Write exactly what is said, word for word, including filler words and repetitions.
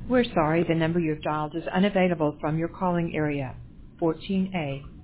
We're sorry the number you've dialed is unavailable from your calling area. fourteen A.